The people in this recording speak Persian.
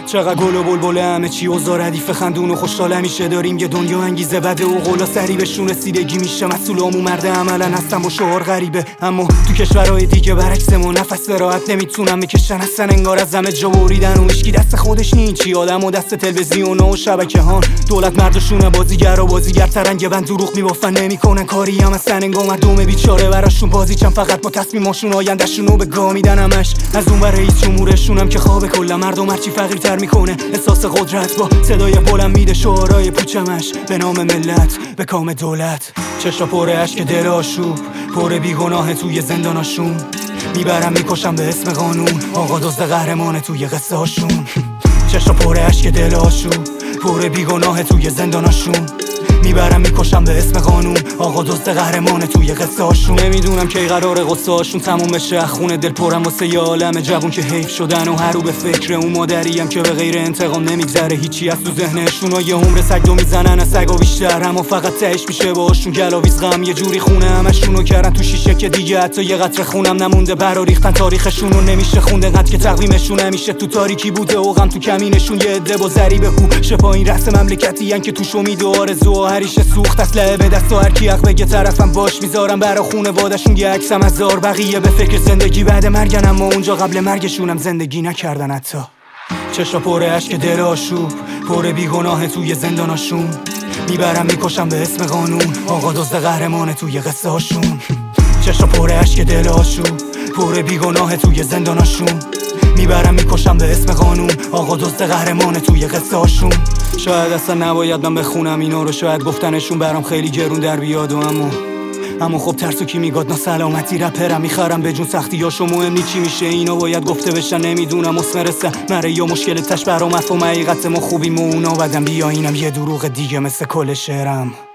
چقدر گل و بلبله همه چی اوضاع ردیف خندون و خوشحال همیشه داریم یه دنیا انگیزه بده و قولا سری بهشون رسیدگی میشه مسئولامون مرد عملا هستن و شعار غریبه اما تو کشورهای دیگه برعکس ما نفس راحت نمیتونن بکشن هستن انگار از همه جا بریدن و هیچکی دست خودش نی چی آدم و دست تلویزیونا و شبکه‌ها دولت مردشونه بازیگر و بازیگرترن یه بند دروغ میبافن نمیکنن کاری هم هستن انگار مردم بیچاره براشون بازی چن فقط با تصمیماشون آیندهشونو به گا میدن همش از اون ور رئیس جمهورشونم که خواب کل مردم هرچی فقیرتر میکنه احساس قدرت با صدای بلند میده شعارای پوچمش به نام ملت به کام دولت چشا پر اشک دل آشوب پر بیگناه توی زنداناشون میبرم میکشم به اسم قانون آقا دزد قهرمانه توی قصه هاشون چشا پر اشک دل آشوب پر بیگناه توی زنداناشون میبرم میکشم به اسم قانون آقا دزد قهرمانه توی قصه هاشون نمیدونم کی قراره قصه هاشون تموم بشه خونه دل پرم واسه یه عالم جوون که حیف شدن و هر رو به فکر اون مادریم که به غیر انتقام نمیگذره هیچی از تو ذهنشون و یه عمر سگ دو میزنن از سگا بیشتر اما فقط تهش میشه باهاشون گلاویز غم یه جوری خونه همشونو کردن تو شیشه که دیگه حتی یه قطره خونم نمونده برا ریختن تاریخشونو نمیشه خونده قد که تقویمشون همیشه تو تاریکی بوده و غم تو کمینشون یه عده با ذریب هو شپاین رأس مملکتیان که توش امید و آرزو هریشه سوخت اسلحه به دست و هر کی حق بگه طرفم باش میذارم برا خونواده‌شون یه عکسم از زار بقیه به فکر زندگی بعد مرگن اما اونجا قبل مرگشونم زندگی نکردن حتی چشا پر اشک دل آشوب پر بیگناه توی زنداناشون میبرم میکشم به اسم قانون آقا دزد قهرمانه توی قصه هاشون چشا پر اشک دل آشوب پر بیگناه توی زنداناشون میبرم میکشم به اسم قانون آقا دزد قهرمانه توی قصه هاشون شاید اصلا نباید من بخونم اینا رو شاید گفتنشون برام خیلی گرون در بیاد و اما خب ترسو کی میگاد ناسلامتی رپرم میخرم به جون سختیاشو مهم نی چی میشه اینا باید گفته بشن نمیدونم مسمرسه مره یا مشکل تش برام مفهوم حقیقت ما خوبیم و اونا بدن بیاینم یه دروغ دیگه مثل کل شعرم